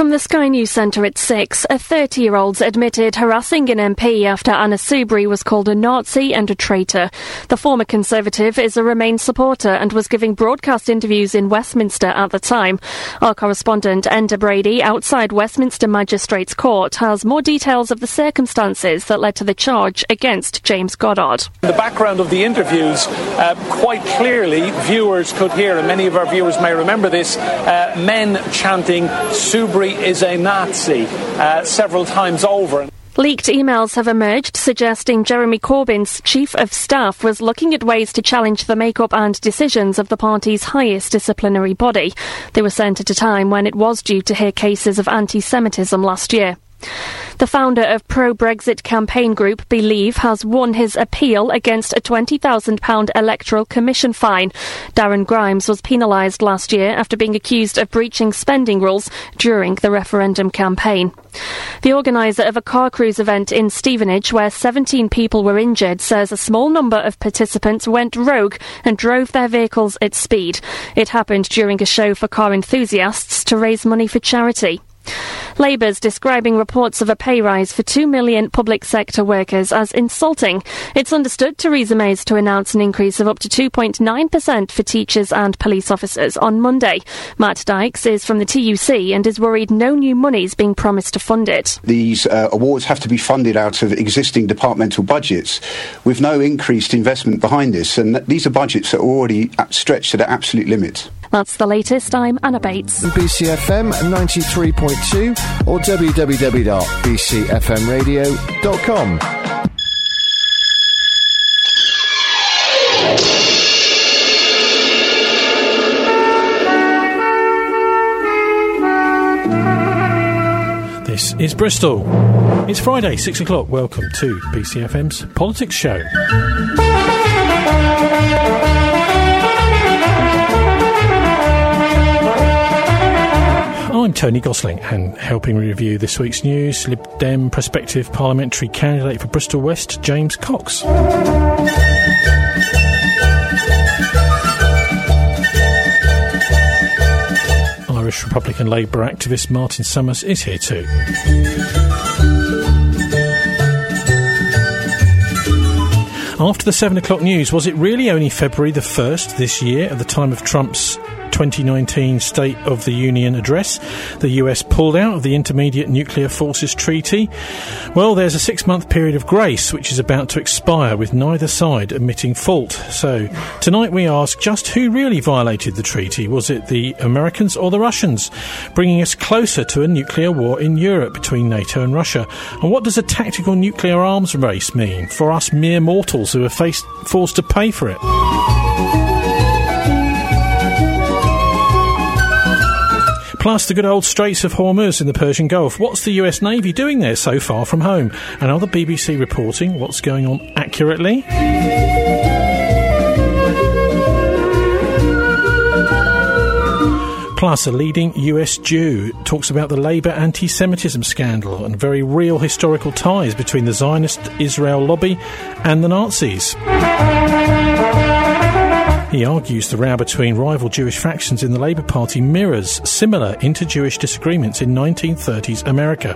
From the Sky News Centre at 6, a 30-year-old's admitted harassing an MP after Anna Soubry was called a Nazi and a traitor. The former Conservative is a Remain supporter and was giving broadcast interviews in Westminster at the time. Our correspondent Enda Brady, outside Westminster Magistrates Court, has more details of the circumstances that led to the charge against James Goddard. In the background of the interviews, quite clearly viewers could hear, and many of our viewers may remember this, men chanting "Soubry is a Nazi" several times over. Leaked emails have emerged suggesting Jeremy Corbyn's chief of staff was looking at ways to challenge the makeup and decisions of the party's highest disciplinary body. They were sent at a time when it was due to hear cases of anti-Semitism last year. The founder of pro-Brexit campaign group Believe has won his appeal against a £20,000 electoral commission fine. Darren Grimes was penalised last year after being accused of breaching spending rules during the referendum campaign. The organiser of a car cruise event in Stevenage, where 17 people were injured, says a small number of participants went rogue and drove their vehicles at speed. It happened during a show for car enthusiasts to raise money for charity. Labour's describing reports of a pay rise for 2 million public sector workers as insulting. It's understood Theresa May is to announce an increase of up to 2.9% for teachers and police officers on Monday. Matt Dykes is from the TUC and is worried no new money is being promised to fund it. These awards have to be funded out of existing departmental budgets with no increased investment behind this, and these are budgets that are already stretched to their absolute limit. That's the latest. I'm Anna Bates. BCFM 93.2 or www.bcfmradio.com. This is Bristol. It's Friday, 6 o'clock. Welcome to BCFM's Politics Show. I'm Tony Gosling, and helping review this week's news, Lib Dem prospective parliamentary candidate for Bristol West, James Cox. Irish Republican Labour activist Martin Summers is here too. After the 7 o'clock news, was it really only February the 1st this year, at the time of Trump's 2019 State of the Union address, the US pulled out of the Intermediate Nuclear Forces Treaty? Well, there's a 6-month period of grace which is about to expire, with neither side admitting fault. So tonight we ask just who really violated the treaty. Was it the Americans or the Russians, bringing us closer to a nuclear war in Europe between NATO and Russia? And what does a tactical nuclear arms race mean for us mere mortals who are forced to pay for it? Plus the good old Straits of Hormuz in the Persian Gulf. What's the US Navy doing there so far from home? And are the BBC reporting what's going on accurately? Plus, a leading US Jew talks about the Labour anti-Semitism scandal and very real historical ties between the Zionist Israel lobby and the Nazis. He argues the row between rival Jewish factions in the Labour Party mirrors similar inter-Jewish disagreements in 1930s America.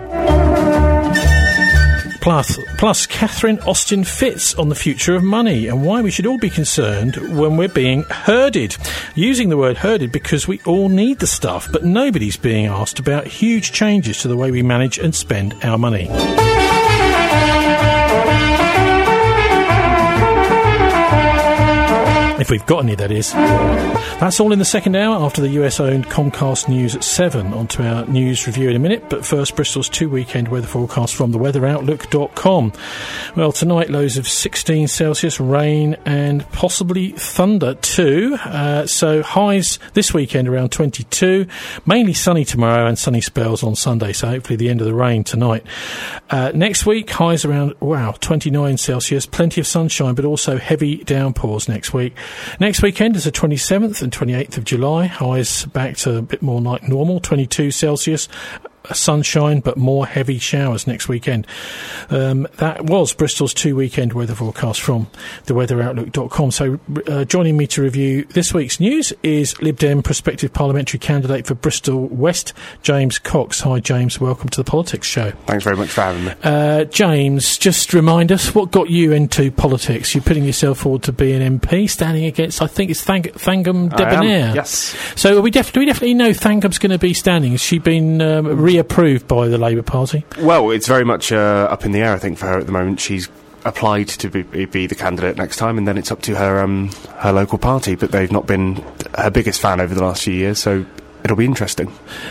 Plus, Catherine Austin Fitz on the future of money and why we should all be concerned when we're being herded. Using the word herded because we all need the stuff, but nobody's being asked about huge changes to the way we manage and spend our money. If we've got any, that is. That's all in the second hour after the US-owned Comcast News at 7. On to our news review in a minute, but first Bristol's 2-weekend weather forecast from theweatheroutlook.com. Well, tonight lows of 16 Celsius, rain and possibly thunder too. So highs this weekend around 22, mainly sunny tomorrow and sunny spells on Sunday, so hopefully the end of the rain tonight. Next week, highs around, 29 Celsius, plenty of sunshine, but also heavy downpours next week. Next weekend is the 27th and 28th of July. Highs back to a bit more like normal, 22 Celsius. sunshine, but more heavy showers next weekend. That was Bristol's 2-weekend weather forecast from theweatheroutlook.com. So joining me to review this week's news is Lib Dem prospective parliamentary candidate for Bristol West, James Cox. Hi, James. Welcome to the Politics Show. Thanks very much for having me. James, just remind us, what got you into politics? You're putting yourself forward to be an MP, standing against, I think it's Thangam Debonair. Yes. So do we definitely know Thangam's going to be standing? Has she been reapproved by the Labour Party? Well, it's very much up in the air, I think, for her at the moment. She's applied to be the candidate next time, and then it's up to her local party, but they've not been her biggest fan over the last few years, so it'll be interesting.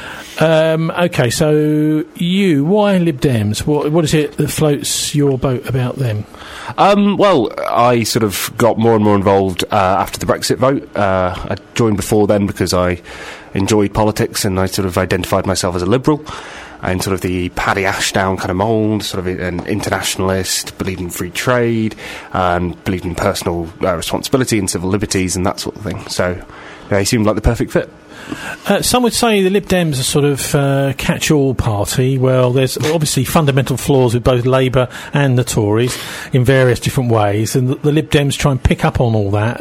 OK, so why Lib Dems? What is it that floats your boat about them? Well, I sort of got more and more involved after the Brexit vote. I joined before then because I enjoyed politics, and I sort of identified myself as a Liberal, and sort of the Paddy Ashdown kind of mould, sort of an internationalist, believed in free trade, and believed in personal responsibility and civil liberties and that sort of thing. So they seemed like the perfect fit. Some would say the Lib Dems are sort of catch-all party. Well, there's obviously fundamental flaws with both Labour and the Tories in various different ways, and the Lib Dems try and pick up on all that.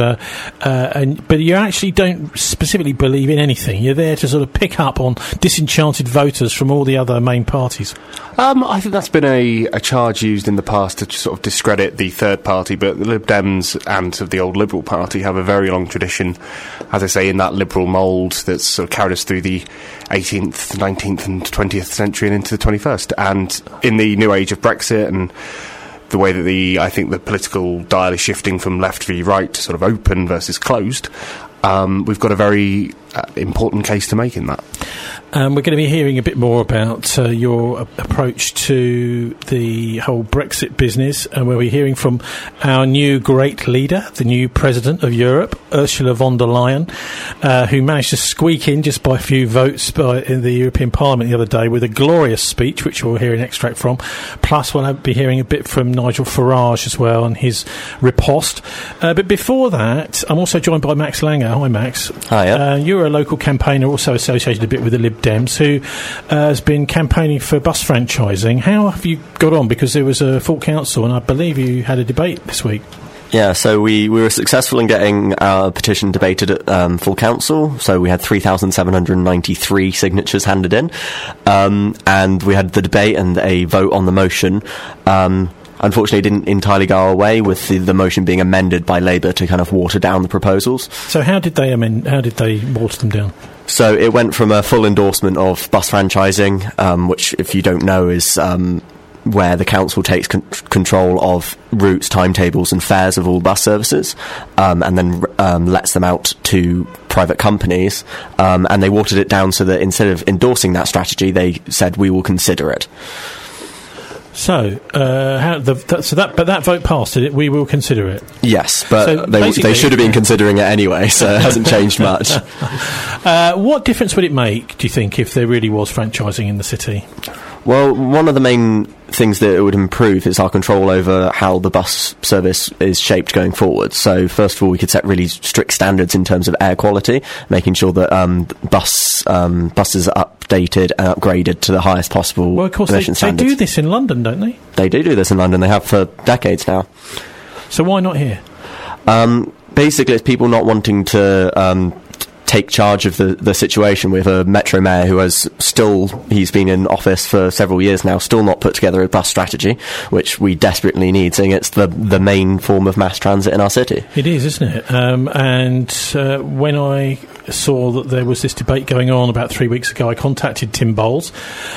But you actually don't specifically believe in anything. You're there to sort of pick up on disenchanted voters from all the other main parties. I think that's been a charge used in the past to sort of discredit the third party, but the Lib Dems and sort of the old Liberal Party have a very long tradition, as I say, in that liberal mould that's sort of carried us through the 18th, 19th and 20th century and into the 21st. And in the new age of Brexit and the way that I think the political dial is shifting from left v right to sort of open versus closed, we've got a very important case to make in that. We're going to be hearing a bit more about your approach to the whole Brexit business, and we'll be hearing from our new great leader, the new President of Europe, Ursula von der Leyen, who managed to squeak in just by a few votes in the European Parliament the other day with a glorious speech, which we'll hear an extract from. Plus, we'll be hearing a bit from Nigel Farage as well and his riposte. But before that, I'm also joined by Max Langer. Hi, Max. Hiya. You're a local campaigner, also associated a bit with the Lib Dems, who has been campaigning for bus franchising. How have you got on? Because there was a full council, and I believe you had a debate this week. Yeah, so we were successful in getting our petition debated at full council. So we had 3,793 signatures handed in, and we had the debate and a vote on the motion. Unfortunately, it didn't entirely go our way, with the motion being amended by Labour to kind of water down the proposals. So how did they water them down? So it went from a full endorsement of bus franchising, which, if you don't know, is where the council takes control of routes, timetables and fares of all bus services, and then lets them out to private companies, and they watered it down so that instead of endorsing that strategy, they said, we will consider it. So, but that vote passed, did it? We will consider it. Yes, but so they should have been considering it anyway, so it hasn't changed much. What difference would it make, do you think, if there really was franchising in the city? Well, one of the main things that it would improve is our control over how the bus service is shaped going forward. So, first of all, we could set really strict standards in terms of air quality, making sure that buses are updated and upgraded to the highest possible emission standards. They do this in London, don't they? They do this in London. They have for decades now. So why not here? Basically, it's people not wanting to take charge of the situation. With a Metro Mayor who he's been in office for several years now, still not put together a bus strategy, which we desperately need, seeing it's the main form of mass transit in our city. It is, isn't it? And when I saw that there was this debate going on about 3 weeks ago, I contacted Tim Bowles,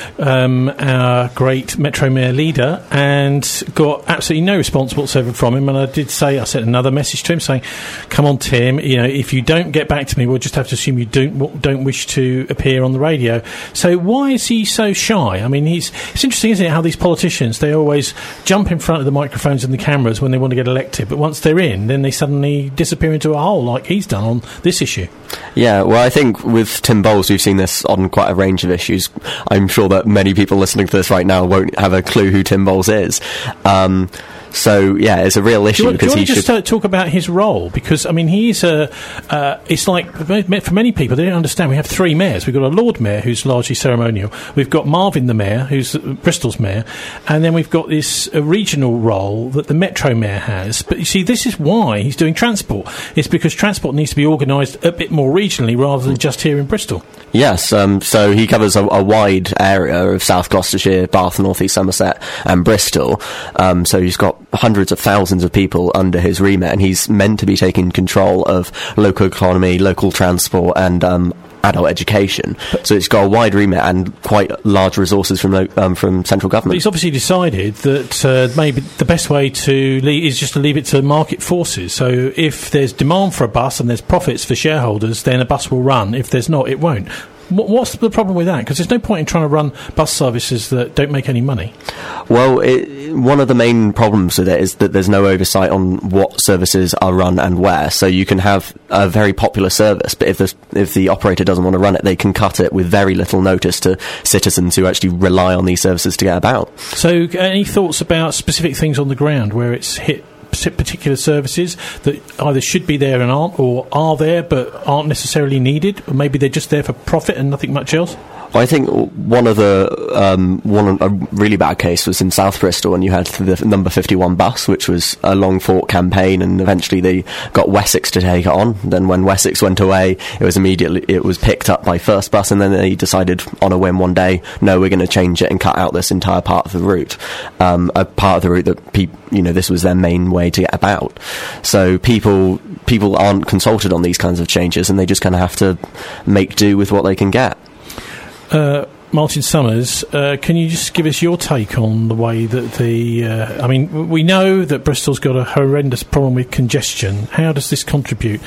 our great Metro Mayor leader, and got absolutely no response whatsoever from him. And I sent another message to him saying, come on, Tim, if you don't get back to me, we'll just have to assume you don't wish to appear on the radio. So why is he so shy? I mean, it's interesting, isn't it, how these politicians, they always jump in front of the microphones and the cameras when they want to get elected, but once they're in, then they suddenly disappear into a hole, like he's done on this issue. Yeah, well, I think with Tim Bowles, we've seen this on quite a range of issues. I'm sure that many people listening to this right now won't have a clue who Tim Bowles is. So yeah, it's a real issue. Do you want to just talk about his role? Because I mean, he's it's like for many people they don't understand. We have three mayors. We've got a Lord Mayor who's largely ceremonial. We've got Marvin the Mayor, who's Bristol's mayor, and then we've got this regional role that the Metro Mayor has. But you see, this is why he's doing transport. It's because transport needs to be organised a bit more regionally rather than just here in Bristol. Yes, so he covers a wide area of South Gloucestershire, Bath, North East Somerset and Bristol. So he's got hundreds of thousands of people under his remit, and he's meant to be taking control of local economy, local transport and adult education. So it's got a wide remit and quite large resources from central government. But he's obviously decided that maybe the best way to is just to leave it to market forces. So if there's demand for a bus and there's profits for shareholders, then a bus will run. If there's not, it won't. What's the problem with that? Because there's no point in trying to run bus services that don't make any money. Well, one of the main problems with it is that there's no oversight on what services are run and where. So you can have a very popular service, but if the operator doesn't want to run it, they can cut it with very little notice to citizens who actually rely on these services to get about. So any thoughts about specific things on the ground where it's hit particular services that either should be there and aren't, or are there but aren't necessarily needed, or maybe they're just there for profit and nothing much else? Well, I think a really bad case was in South Bristol, and you had the number 51 bus, which was a long fought campaign, and eventually they got Wessex to take it on. Then when Wessex went away, it was picked up by First Bus, and then they decided on a whim one day, no, we're going to change it and cut out this entire part of the route, a part of the route that this was their main way to get about. So people aren't consulted on these kinds of changes, and they just kind of have to make do with what they can get. Martin Summers, can you just give us your take on the way that we know that Bristol's got a horrendous problem with congestion. How does this contribute?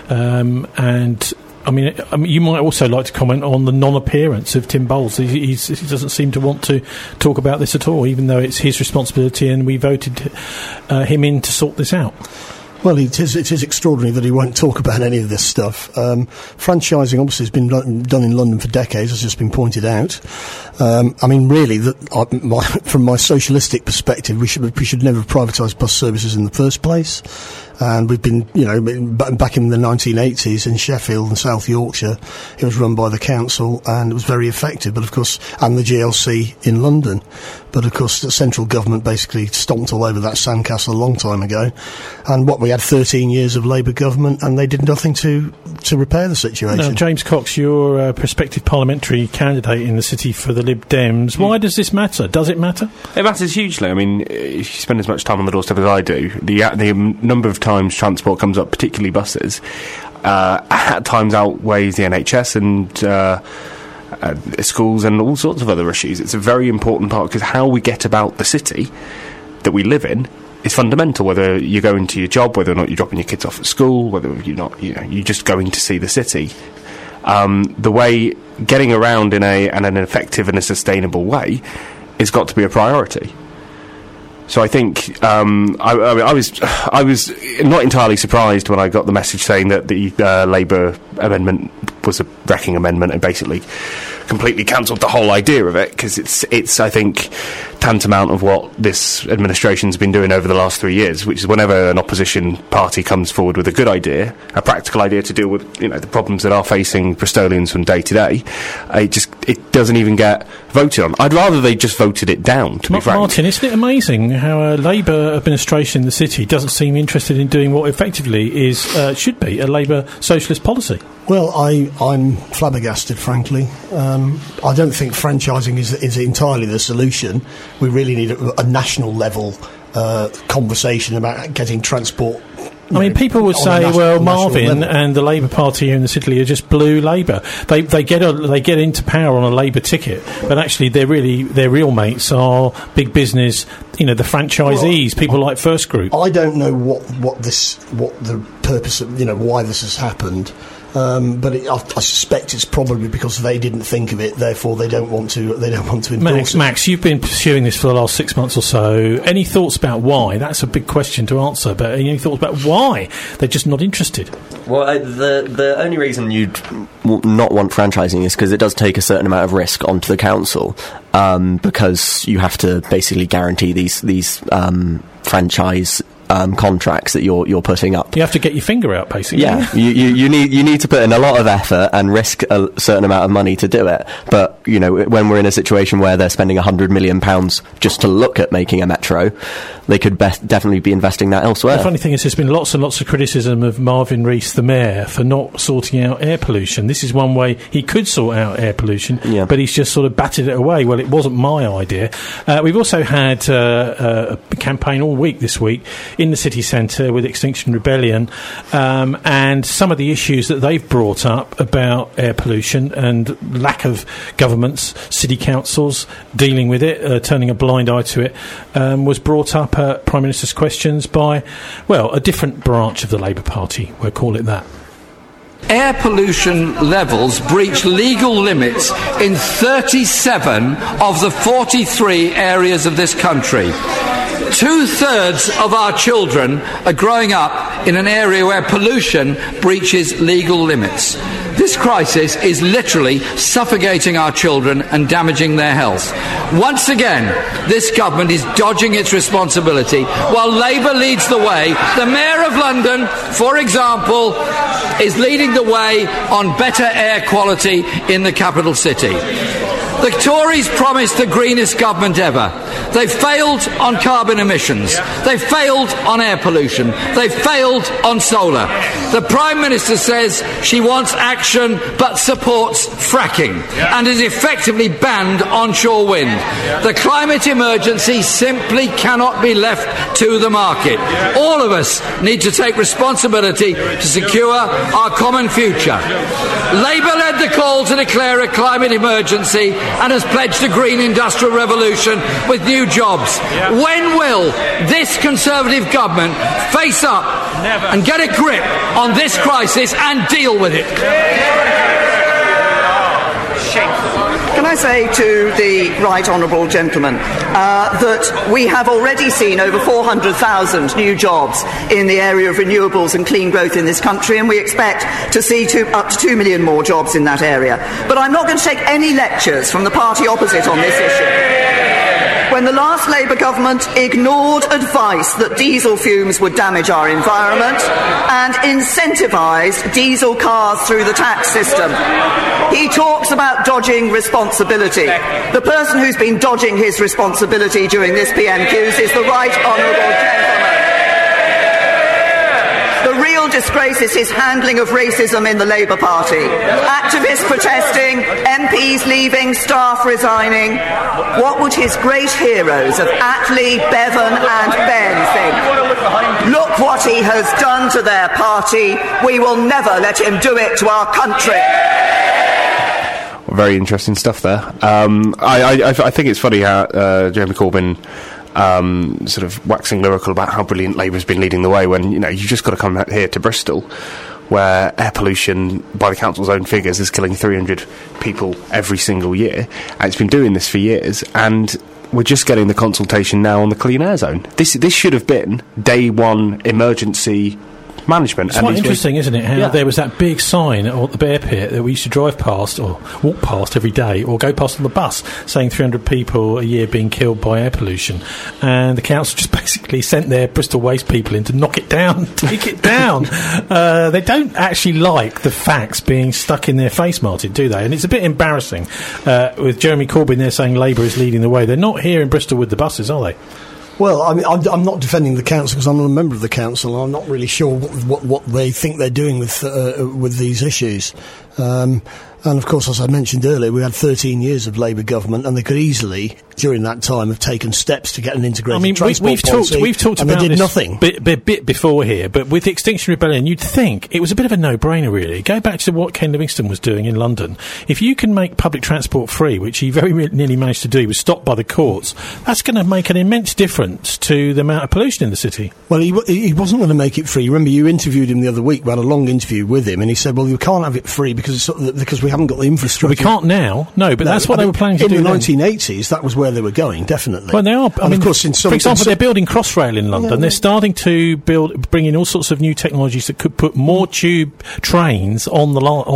And you might also like to comment on the non-appearance of Tim Bowles. He doesn't seem to want to talk about this at all, even though it's his responsibility and we voted him in to sort this out. Well, it is extraordinary that he won't talk about any of this stuff. Franchising obviously has been done in London for decades, as just been pointed out. Really, from my socialistic perspective, we should never have privatised bus services in the first place. And we've been, back in the 1980s in Sheffield and South Yorkshire, it was run by the council and it was very effective, but of course, and the GLC in London. But of course, the central government basically stomped all over that sandcastle a long time ago. And we had 13 years of Labour government and they did nothing to repair the situation. Now, James Cox, you're a prospective parliamentary candidate in the city for the Lib Dems. Why does this matter? Does it matter? It matters hugely. If you spend as much time on the doorstep as I do, the number of times transport comes up, particularly buses, at times outweighs the NHS and schools and all sorts of other issues. It's a very important part because how we get about the city that we live in is fundamental, whether you're going to your job, whether or not you're dropping your kids off at school, whether you're not, you're just going to see the city. The way getting around in an effective and a sustainable way has got to be a priority. So I think I was not entirely surprised when I got the message saying that the Labour amendment was a wrecking amendment and basically completely cancelled the whole idea of it, because it's I think tantamount of what this administration's been doing over the last 3 years, which is whenever an opposition party comes forward with a good idea, a practical idea to deal with the problems that are facing Bristolians from day to day, it doesn't even get voted on. I'd rather they just voted it down, to be frank. Martin, isn't it amazing how a Labour administration in the city doesn't seem interested in doing what effectively should be a Labour socialist policy? Well, I'm flabbergasted, frankly. I don't think franchising is entirely the solution. We really need a national level conversation about getting transport. People would say, well, Marvin and the Labour Party here in the city are just blue Labour. They get into power on a Labour ticket, but actually their real mates are big business. The franchisees, people like First Group. I don't know what the purpose of why this has happened. But I suspect it's probably because they didn't think of it, therefore they don't want to endorse it. Max, you've been pursuing this for the last 6 months or so. Any thoughts about why? That's a big question to answer, but any thoughts about why they're just not interested? Well, the only reason you'd not want franchising is because it does take a certain amount of risk onto the council, because you have to basically guarantee these franchise contracts that you're putting up. You have to get your finger out, basically. Yeah, you need to put in a lot of effort and risk a certain amount of money to do it. But when we're in a situation where they're spending £100 million just to look at making a metro, they could definitely be investing that elsewhere. The funny thing is, there's been lots and lots of criticism of Marvin Rees, the mayor, for not sorting out air pollution. This is one way he could sort out air pollution, but he's just sort of batted it away. Well, it wasn't my idea. We've also had a campaign all week this week in the city centre with Extinction Rebellion, and some of the issues that they've brought up about air pollution and lack of governments, city councils dealing with it, turning a blind eye to it, was brought up at Prime Minister's Questions by, a different branch of the Labour Party, we'll call it that. Air pollution levels breach legal limits in 37 of the 43 areas of this country. 2/3 of our children are growing up in an area where pollution breaches legal limits. This crisis is literally suffocating our children and damaging their health. Once again, this government is dodging its responsibility while Labour leads the way. The Mayor of London, for example, is leading the way on better air quality in the capital city. The Tories promised the greenest government ever. They've failed on carbon emissions. They've failed on air pollution. They've failed on solar. The Prime Minister says she wants action but supports fracking and has effectively banned onshore wind. The climate emergency simply cannot be left to the market. All of us need to take responsibility to secure our common future. Labour led the call to declare a climate emergency and has pledged a green industrial revolution with new jobs. When will this Conservative government face up and get a grip on this crisis and deal with it? Can I say to the right honourable gentleman that we have already seen over 400,000 new jobs in the area of renewables and clean growth in this country, and we expect to see up to 2 million more jobs in that area. But I'm not going to take any lectures from the party opposite on this issue. When the last Labour government ignored advice that diesel fumes would damage our environment and incentivised diesel cars through the tax system. He talks about dodging responsibility. The person who's been dodging his responsibility during this PMQs is the right honourable gentleman. The real disgrace is his handling of racism in the Labour Party. Activists protesting, MPs leaving, staff resigning. What would his great heroes of Attlee, Bevan and Ben think? Look what he has done to their party. We will never let him do it to our country. Very interesting stuff there. I think it's funny how Jeremy Corbyn sort of waxing lyrical about how brilliant Labour's been leading the way when, you've just got to come out here to Bristol, where air pollution, by the council's own figures, is killing 300 people every single year. And it's been doing this for years, and we're just getting the consultation now on the clean air zone. This should have been day one emergency management. It's quite interesting, isn't it, how there was that big sign at the Bear Pit that we used to drive past or walk past every day or go past on the bus saying 300 people a year being killed by air pollution, and the council just basically sent their Bristol Waste people in to knock it down, take it down. They don't actually like the facts being stuck in their face, Martin, do they? And it's a bit embarrassing with Jeremy Corbyn there saying Labour is leading the way. They're not here in Bristol with the buses, are they? Well, I mean, I'm not defending the council because I'm not a member of the council. I'm not really sure what they think they're doing with these issues. And of course, as I mentioned earlier, we had 13 years of Labour government, and they could easily, during that time, have taken steps to get an integrated transport policy. We've talked and about they did this nothing. Bit before here, but with Extinction Rebellion, you'd think it was a bit of a no-brainer, really. Go back to what Ken Livingstone was doing in London. If you can make public transport free, which he very nearly managed to do, he was stopped by the courts, that's going to make an immense difference to the amount of pollution in the city. Well, he wasn't going to make it free. Remember, you interviewed him the other week. We had a long interview with him, and he said, well, you can't have it free because we haven't got the infrastructure. Well, we can't now, no, but that's what they were planning to do in the 1980s. That was where they were going, definitely. Well, they are. Of course, for example, they're building Crossrail in London. They're starting to bring in all sorts of new technologies that could put more tube trains on the line.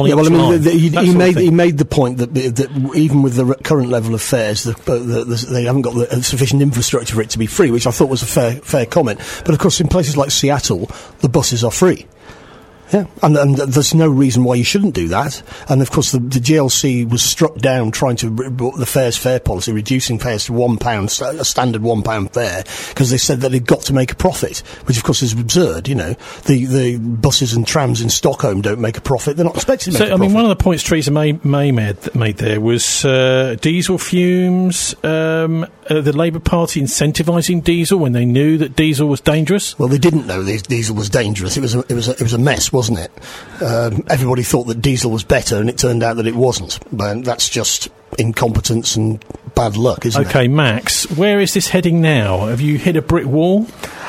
He made the point that even with the current level of fares, they haven't got the sufficient infrastructure for it to be free, which I thought was a fair comment. But of course, in places like Seattle, the buses are free. Yeah, and there's no reason why you shouldn't do that. And of course, the GLC was struck down trying to the fare policy, reducing fares to £1, a standard £1 fare, because they said that they'd got to make a profit, which of course is absurd. You know, the buses and trams in Stockholm don't make a profit; they're not expected to make a profit. One of the points Theresa May made there was diesel fumes. The Labour Party incentivising diesel when they knew that diesel was dangerous. Well, they didn't know diesel was dangerous. It was a mess, wasn't it? Everybody thought that diesel was better, and it turned out that it wasn't. But that's just incompetence and bad luck, isn't it? Okay, Max, where is this heading now? Have you hit a brick wall?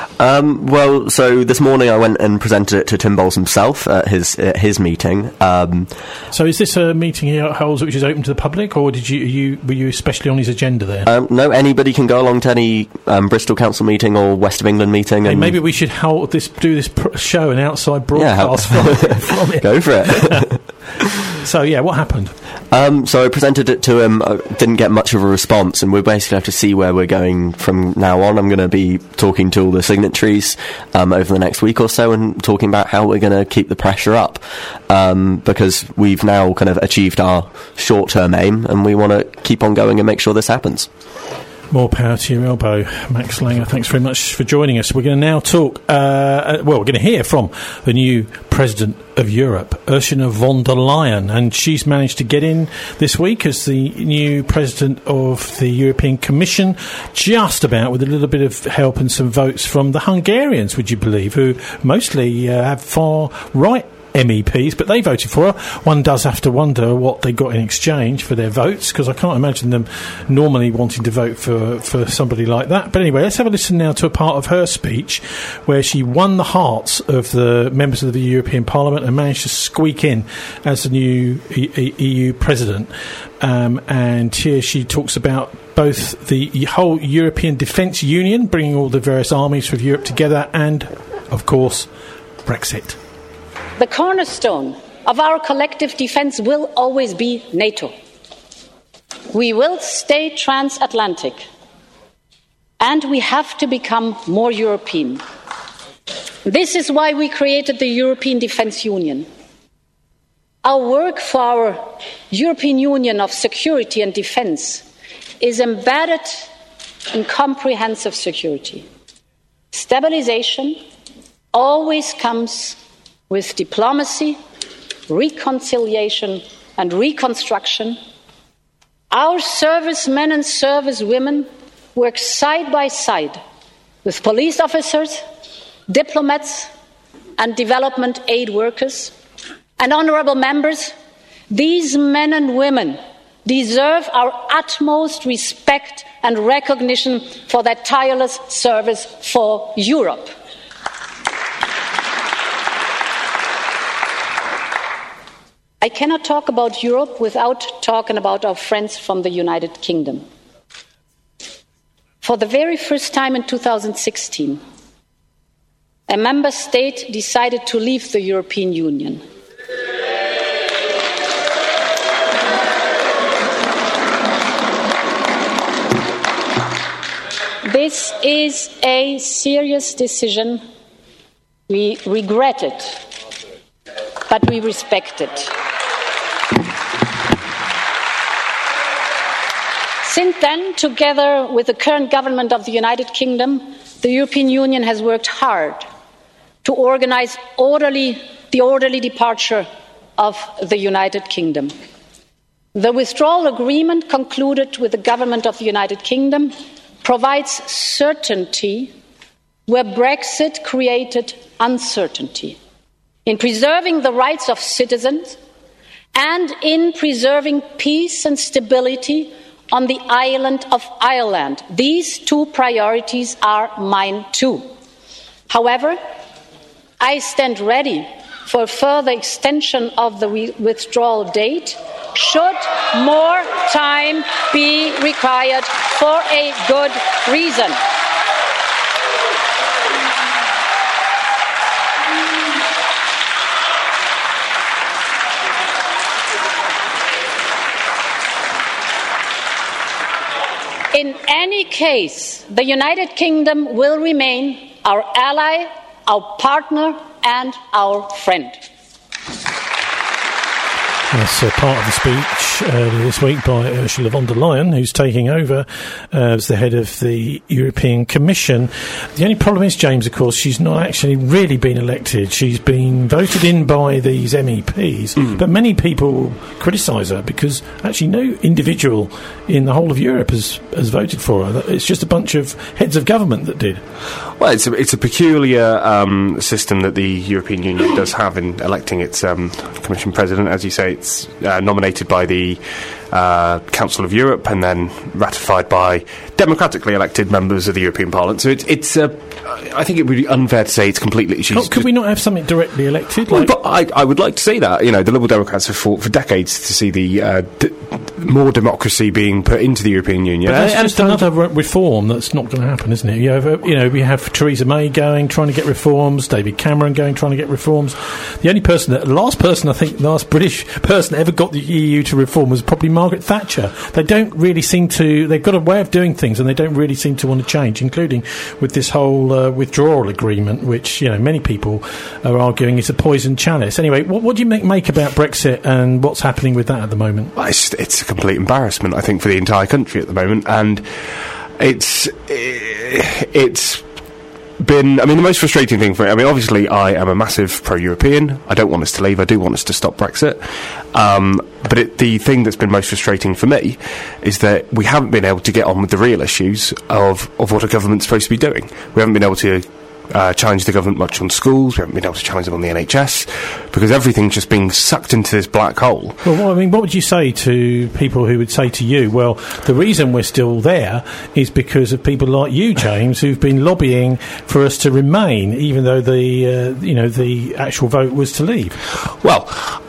Well, so this morning I went and presented it to Tim Bowles himself at his meeting. So is this a meeting he holds which is open to the public, or were you especially on his agenda there? No, anybody can go along to any Bristol Council meeting or West of England meeting. And maybe we should do this show an outside broadcast from it. Go for it. So, what happened? So I presented it to him, didn't get much of a response, and we basically have to see where we're going from now on. I'm going to be talking to all the signatories over the next week or so and talking about how we're going to keep the pressure up, because we've now kind of achieved our short-term aim, and we want to keep on going and make sure this happens. More power to your elbow. Max Langer, thanks very much for joining us. We're going to now talk, we're going to hear from the new President of Europe, Ursula von der Leyen, and she's managed to get in this week as the new President of the European Commission, just about, with a little bit of help and some votes from the Hungarians, would you believe, who mostly have far-right MEPs, but they voted for her. One does have to wonder what they got in exchange for their votes, because I can't imagine them normally wanting to vote for somebody like that. But anyway, let's have a listen now to a part of her speech where she won the hearts of the members of the European Parliament and managed to squeak in as the new EU President. And here she talks about both the whole European Defence Union, bringing all the various armies of Europe together, and, of course, Brexit. The cornerstone of our collective defence will always be NATO. We will stay transatlantic, and we have to become more European. This is why we created the European Defence Union. Our work for our European Union of Security and Defence is embedded in comprehensive security. Stabilisation always comes with diplomacy, reconciliation and reconstruction. Our servicemen and servicewomen work side by side with police officers, diplomats and development aid workers. And honourable members, these men and women deserve our utmost respect and recognition for their tireless service for Europe. I cannot talk about Europe without talking about our friends from the United Kingdom. For the very first time in 2016, a member state decided to leave the European Union. This is a serious decision. We regret it, but we respect it. Since then, together with the current government of the United Kingdom, the European Union has worked hard to organise the orderly departure of the United Kingdom. The withdrawal agreement concluded with the government of the United Kingdom provides certainty where Brexit created uncertainty, in preserving the rights of citizens and in preserving peace and stability on the island of Ireland. These two priorities are mine too. However, I stand ready for a further extension of the withdrawal date should more time be required for a good reason. In any case, the United Kingdom will remain our ally, our partner, and our friend. That's part of the speech earlier this week by Ursula von der Leyen, who's taking over as the head of the European Commission. The only problem is, James, of course, she's not actually really been elected. She's been voted in by these MEPs, but many people criticise her because actually no individual in the whole of Europe has voted for her. It's just a bunch of heads of government that did. Well, it's a peculiar system that the European Union does have in electing its Commission President. As you say, it's nominated by the Council of Europe and then ratified by democratically elected members of the European Parliament. So it's I think it would be unfair to say it's completely... Could we not have something directly elected? Well, but I would like to see that. You know, the Liberal Democrats have fought for decades to see the more democracy being put into the European Union. But that's just another reform that's not going to happen, isn't it? We have Theresa May trying to get reforms, David Cameron trying to get reforms. The last British person that ever got the EU to reform was probably Margaret Thatcher. They don't really seem to... They've got a way of doing things and they don't really seem to want to change, including with this whole withdrawal agreement, which, many people are arguing is a poison chalice. Anyway, what do you make about Brexit and what's happening with that at the moment? Well, it's a complete embarrassment, I think, for the entire country at the moment, and it's been... I mean, the most frustrating thing for it... I mean, obviously, I am a massive pro-European. I don't want us to leave. I do want us to stop Brexit. But the thing that's been most frustrating for me is that we haven't been able to get on with the real issues of what a government's supposed to be doing. We haven't been able to challenge the government much on schools. We haven't been able to challenge them on the NHS because everything's just being sucked into this black hole. Well, I mean, what would you say to people who would say to you, well, the reason we're still there is because of people like you, James, who've been lobbying for us to remain, even though the actual vote was to leave? Well,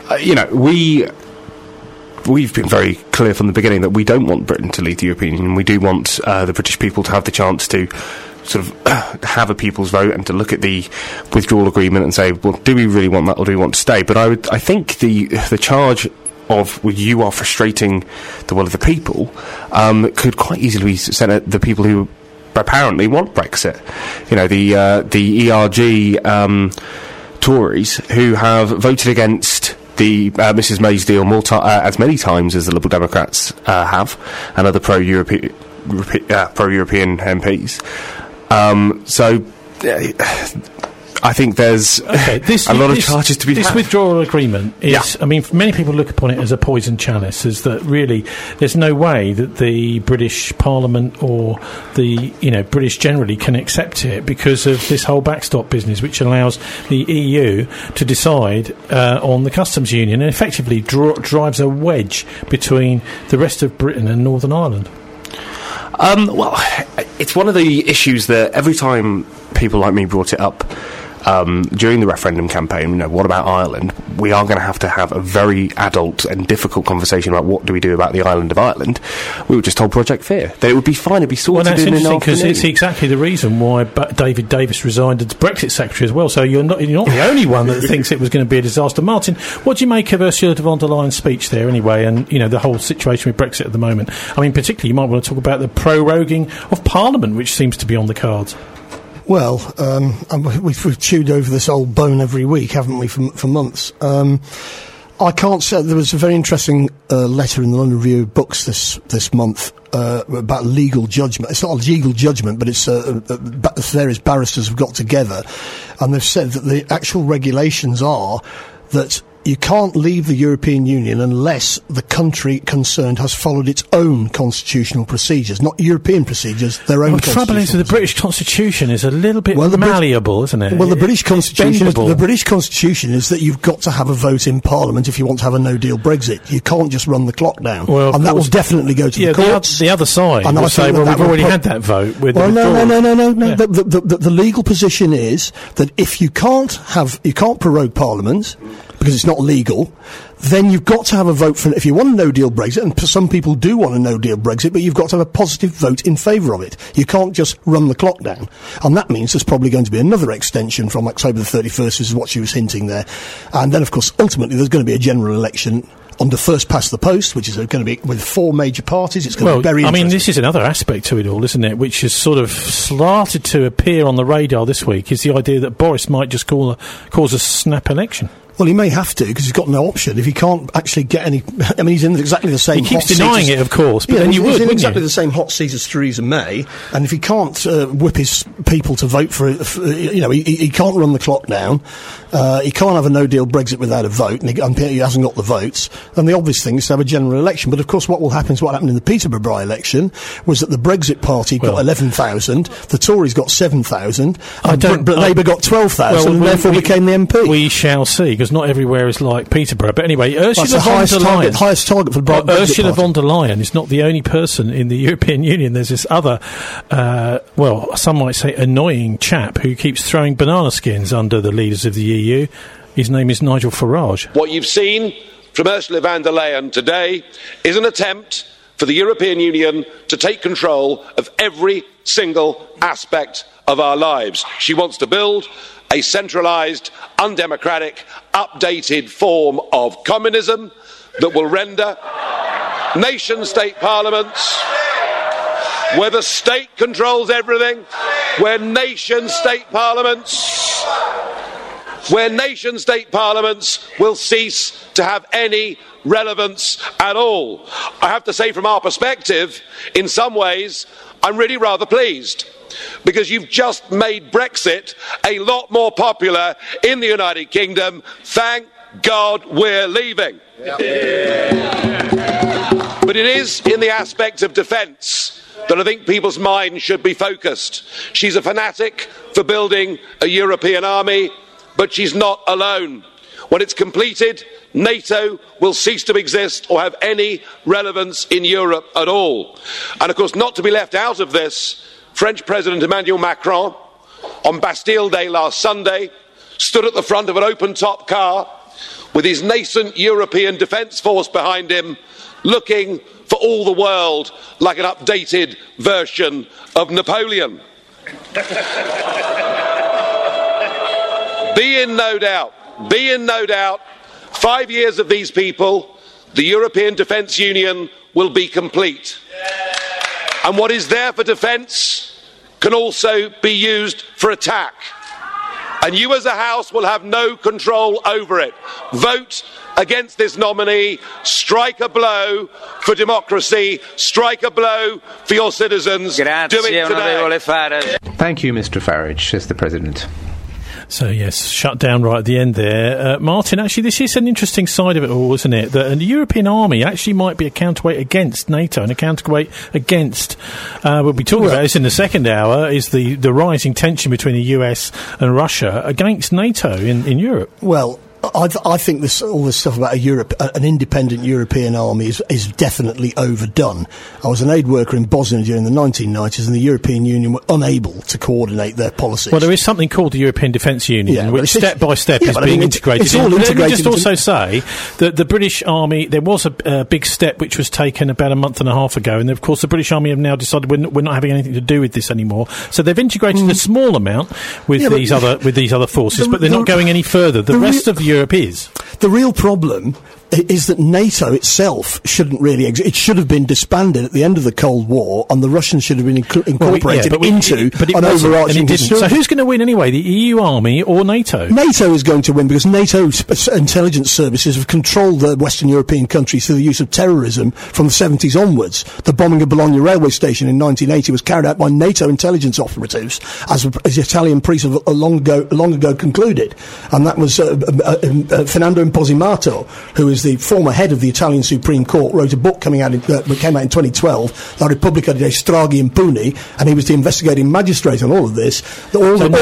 we've been very clear from the beginning that we don't want Britain to leave the European Union. We do want the British people to have the chance to sort of have a people's vote and to look at the withdrawal agreement and say, well, do we really want that or do we want to stay? But I think the charge of you are frustrating the will of the people could quite easily be sent at the people who apparently want Brexit. The ERG Tories who have voted against the Mrs May's deal as many times as the Liberal Democrats have, and other pro-European MPs. So I think there's a lot of charges to be had. This withdrawal agreement is, I mean, many people look upon it as a poison chalice, as that really there's no way that the British Parliament or the British generally can accept it because of this whole backstop business, which allows the EU to decide on the customs union and effectively drives a wedge between the rest of Britain and Northern Ireland. Well, it's one of the issues that every time people like me brought it up during the referendum campaign, what about Ireland? We are going to have a very adult and difficult conversation about what do we do about the island of Ireland. We were just told Project Fear that it would be fine, it'd be sorted in an afternoon. Because it's exactly the reason why David Davis resigned as Brexit Secretary as well, so you're not the only one that thinks it was going to be a disaster. Martin, what do you make of Ursula von der Leyen's speech there anyway, and the whole situation with Brexit at the moment? I mean, particularly you might want to talk about the proroguing of Parliament, which seems to be on the cards. Well, we've chewed over this old bone every week, haven't we, for months. I can't say... There was a very interesting letter in the London Review of Books this month about legal judgment. It's not a legal judgment, but it's various barristers have got together, and they've said that the actual regulations are that you can't leave the European Union unless the country concerned has followed its own constitutional procedures, not European procedures, their own. The trouble is with the British Constitution is a little bit malleable, isn't it? Well, the British Constitution is that you've got to have a vote in Parliament if you want to have a no-deal Brexit. You can't just run the clock down, and that will definitely go to the courts. The other side will say, well, we've already had that vote. With no. Yeah. The legal position is that if you can't prorogue Parliament, because it's not legal, then you've got to have a vote for, if you want a no-deal Brexit, and some people do want a no-deal Brexit, but you've got to have a positive vote in favour of it. You can't just run the clock down. And that means there's probably going to be another extension from October the 31st, is what she was hinting there. And then, of course, ultimately there's going to be a general election under first past the post, which is going to be with 4 major parties. It's going to be very interesting. I mean, this is another aspect to it all, isn't it, which has sort of started to appear on the radar this week, is the idea that Boris might just cause a snap election. Well, he may have to, because he's got no option. If he can't actually get any... I mean, he's in exactly the same hot seat. He keeps denying it, of course, but then you would, he's in exactly you? the same hot seat as Theresa May, and if he can't whip his people to vote for it, he can't run the clock down, he can't have a no-deal Brexit without a vote, and he hasn't got the votes, then the obvious thing is to have a general election. But, of course, what will happen is what happened in the Peterborough by-election, was that the Brexit Party got 11,000, the Tories got 7,000, and Labour got 12,000, and therefore became the MP. We shall see, because not everywhere is like Peterborough. But anyway, Ursula von der Leyen... highest target for the Brexit Ursula Party. von der Leyen is not the only person in the European Union. There's this other, some might say annoying chap who keeps throwing banana skins under the leaders of the EU. His name is Nigel Farage. What you've seen from Ursula von der Leyen today is an attempt for the European Union to take control of every single aspect of our lives. She wants to build a centralised, undemocratic, updated form of communism that will render nation-state parliaments, where the state controls everything, where nation-state parliaments will cease to have any relevance at all. I have to say, from our perspective, in some ways, I'm really rather pleased, because you've just made Brexit a lot more popular in the United Kingdom. Thank God we're leaving. But it is in the aspect of defence that I think people's minds should be focused. She's a fanatic for building a European army, but she's not alone. When it's completed, NATO will cease to exist or have any relevance in Europe at all. And of course, not to be left out of this, French President Emmanuel Macron, on Bastille Day last Sunday, stood at the front of an open-top car with his nascent European Defence Force behind him, looking for all the world like an updated version of Napoleon. Be in no doubt, 5 years of these people, the European Defence Union will be complete. And what is there for defence can also be used for attack. And you as a House will have no control over it. Vote against this nominee, strike a blow for democracy, strike a blow for your citizens. Grazie, do it today. Thank you, Mr. Farage, says the President. So, yes, shut down right at the end there. Martin, actually, this is an interesting side of it all, isn't it? That the European army actually might be a counterweight against NATO and a counterweight against, we'll be talking about this in the second hour, is the rising tension between the US and Russia against NATO in Europe. Well, I think all this stuff about an independent European army is definitely overdone. I was an aid worker in Bosnia during the 1990s, and the European Union were unable to coordinate their policies. Well, there is something called the European Defence Union, which step by step is being integrated. It's all integrated. Let me just also say that the British Army, there was a big step which was taken about a month and a half ago, and of course the British Army have now decided we're not having anything to do with this anymore. So they've integrated a small amount with these other forces, but they're not going any further. The rest of Europe is. The real problem is that NATO itself shouldn't really exist. It should have been disbanded at the end of the Cold War, and the Russians should have been incorporated into an overarching... So who's going to win anyway, the EU army or NATO? NATO is going to win, because NATO's intelligence services have controlled the Western European countries through the use of terrorism from the 70s onwards. The bombing of Bologna railway station in 1980 was carried out by NATO intelligence operatives, as the Italian priests have long ago concluded. And that was Fernando Imposimato, who is the former head of the Italian Supreme Court, wrote a book that came out in 2012, La Repubblica dei Stragi Impuni, and he was the investigating magistrate on all of this. All of the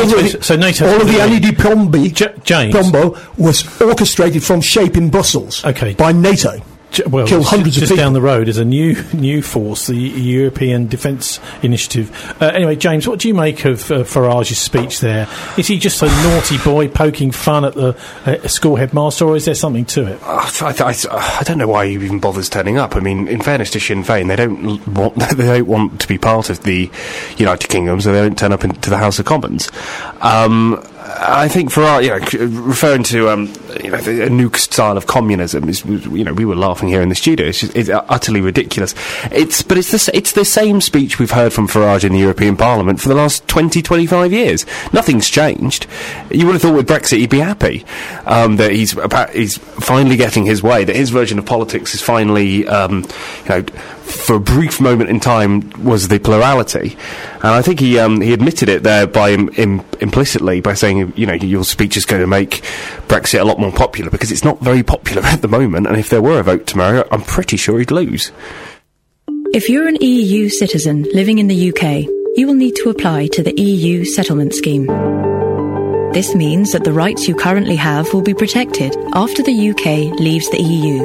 Anni di Piombo was orchestrated from Shape in Brussels by NATO. killed hundreds of people. Just down the road is a new force, the European Defence Initiative. Anyway, James, what do you make of Farage's speech there? Is he just a naughty boy poking fun at the school headmaster, or is there something to it? I don't know why he even bothers turning up. I mean, in fairness to Sinn Féin, they don't want to be part of the United Kingdom, so they don't turn up into the House of Commons. I think Farage, referring to a new style of communism is, we were laughing here in the studio. It's utterly ridiculous. It's the same speech we've heard from Farage in the European Parliament for the last 20-25 years. Nothing's changed. You would have thought with Brexit he'd be happy that he's finally getting his way. That his version of politics is finally, for a brief moment in time, was the plurality. And I think he admitted it there by implicitly by saying, your speech is going to make Brexit a lot more popular, because it's not very popular at the moment, and if there were a vote tomorrow, I'm pretty sure he'd lose. If you're an EU citizen living in the UK, you will need to apply to the EU Settlement Scheme. This means that the rights you currently have will be protected after the UK leaves the EU.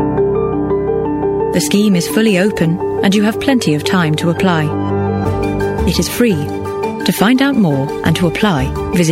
The scheme is fully open, and you have plenty of time to apply. It is free. To find out more and to apply, visit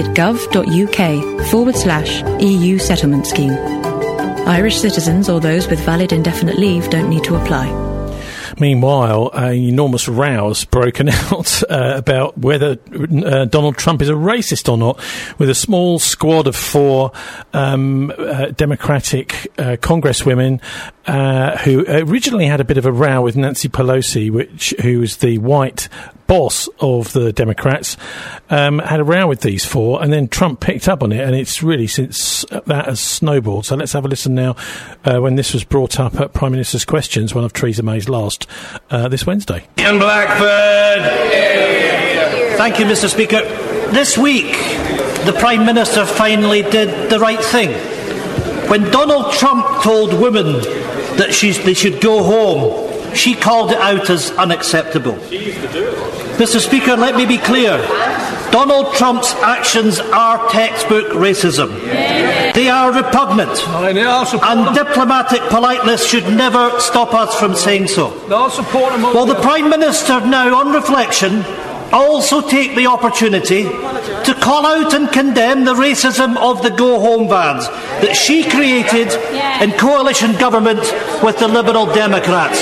gov.uk/EU Settlement Scheme. Irish citizens or those with valid indefinite leave don't need to apply. Meanwhile, an enormous row has broken out about whether Donald Trump is a racist or not, with a small squad of 4 Democratic congresswomen who originally had a bit of a row with Nancy Pelosi, who was the white boss of the Democrats, had a row with these 4, and then Trump picked up on it, and it's really since that has snowballed. So let's have a listen now when this was brought up at Prime Minister's Questions, one of Theresa May's last, this Wednesday. Ian Blackford. Thank you, Mr. Speaker. This week, the Prime Minister finally did the right thing. When Donald Trump told women that they should go home, she called it out as unacceptable. Mr. Speaker, let me be clear. Donald Trump's actions are textbook racism. They are repugnant, and diplomatic politeness should never stop us from saying so. Will the Prime Minister now, on reflection, also take the opportunity to call out and condemn the racism of the go-home bans that she created in coalition government with the Liberal Democrats?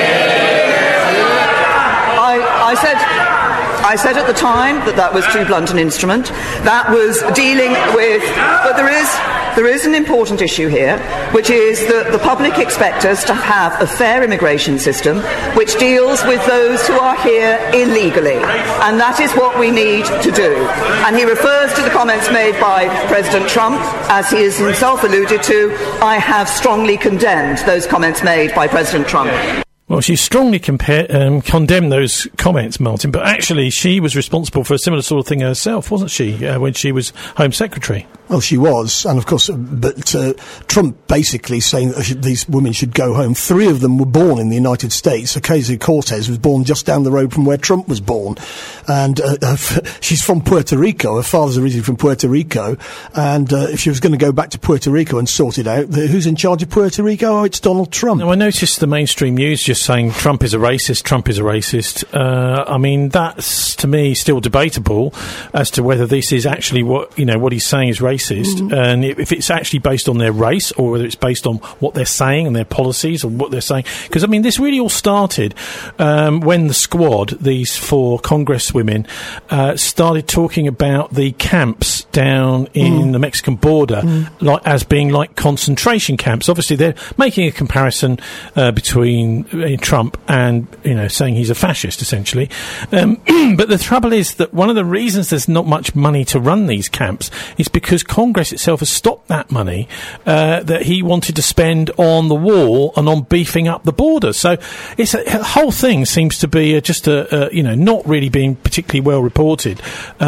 I said at the time that was too blunt an instrument. That was dealing with... But there is an important issue here, which is that the public expect us to have a fair immigration system which deals with those who are here illegally. And that is what we need to do. And he refers to the comments made by President Trump, as he has himself alluded to. I have strongly condemned those comments made by President Trump. Well, she strongly condemned those comments, Martin, but actually she was responsible for a similar sort of thing herself, wasn't she, when she was Home Secretary? Well, she was, and of course, but Trump basically saying that these women should go home. 3 of them were born in the United States. Ocasio-Cortez was born just down the road from where Trump was born, and she's from Puerto Rico. Her father's originally from Puerto Rico, and if she was going to go back to Puerto Rico and sort it out, who's in charge of Puerto Rico? Oh, it's Donald Trump. Now, I noticed the mainstream news just saying Trump is a racist, Trump is a racist. I mean, that's, to me, still debatable as to whether this is actually what he's saying is racist, and if it's actually based on their race or whether it's based on what they're saying and their policies and what they're saying. Because, I mean, this really all started when the squad, these 4 congresswomen, started talking about the camps down in the Mexican border as being like concentration camps. Obviously, they're making a comparison between Trump and, saying he's a fascist, essentially. But the trouble is that one of the reasons there's not much money to run these camps is because Congress itself has stopped that money that he wanted to spend on the wall and on beefing up the border. So it's the whole thing seems to be not really being particularly well reported.